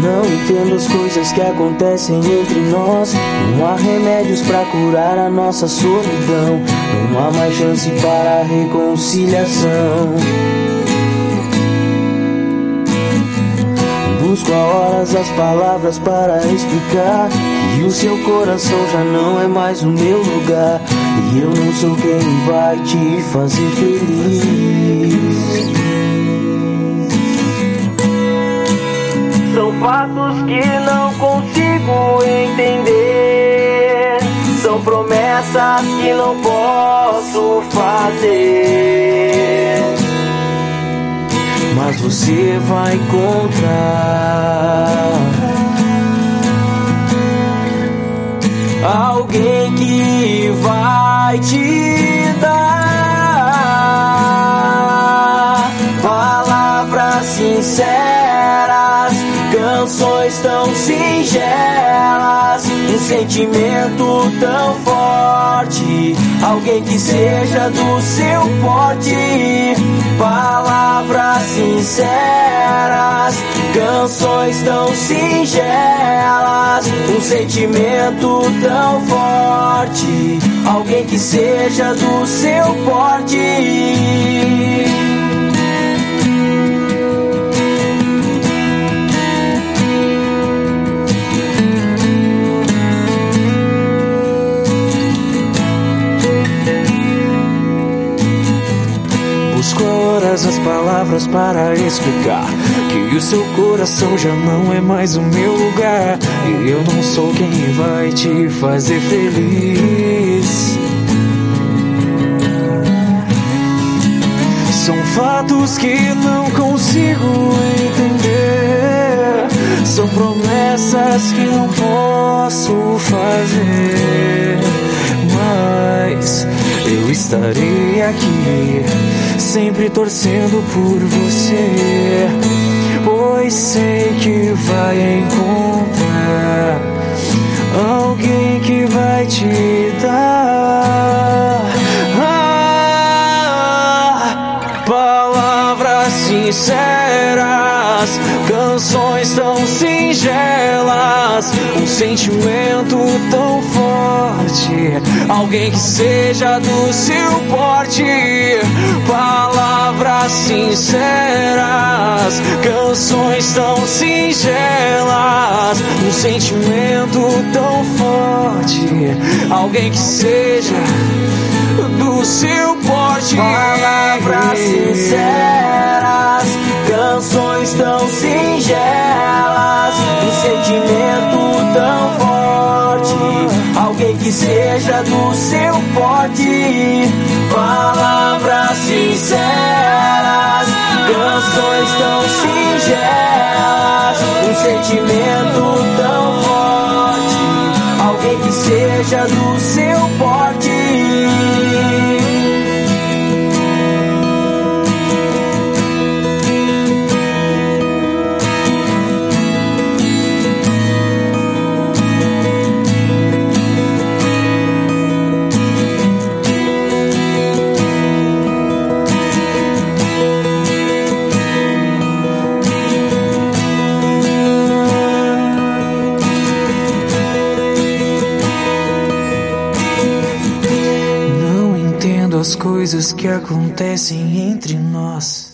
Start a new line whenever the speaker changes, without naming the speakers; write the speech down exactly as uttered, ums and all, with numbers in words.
Não entendo as coisas que acontecem entre nós. Não há remédios pra curar a nossa solidão. Não há mais chance para a reconciliação. Busco há horas as palavras para explicar que o seu coração já não é mais o meu lugar. E eu não sou quem vai te fazer feliz. São fatos que não consigo entender. São promessas que não posso fazer. Mas você vai encontrar alguém que vai te dar palavras sinceras, canções tão singelas, um sentimento tão forte, alguém que seja do seu porte. Palavras sinceras, canções tão singelas, um sentimento tão forte, alguém que seja do seu porte. Busco horas as palavras para explicar que o seu coração já não é mais o meu lugar. E eu não sou quem vai te fazer feliz. São fatos que não consigo entender. São promessas que não posso fazer. Mas eu estarei aqui, sempre torcendo por você, pois sei que vai encontrar alguém que vai te dar ah, palavras sinceras, canções tão singelas, um sentimento tão forte, alguém que seja do seu porte. Palavras sinceras, canções tão singelas, um sentimento tão forte, alguém que seja do seu porte. Palavras sinceras, canções tão singelas, um sentimento tão forte, alguém que seja do seu porte. Palavras sinceras, canções tão singelas, um sentimento tão forte, alguém que seja do seu porte. As coisas que acontecem entre nós.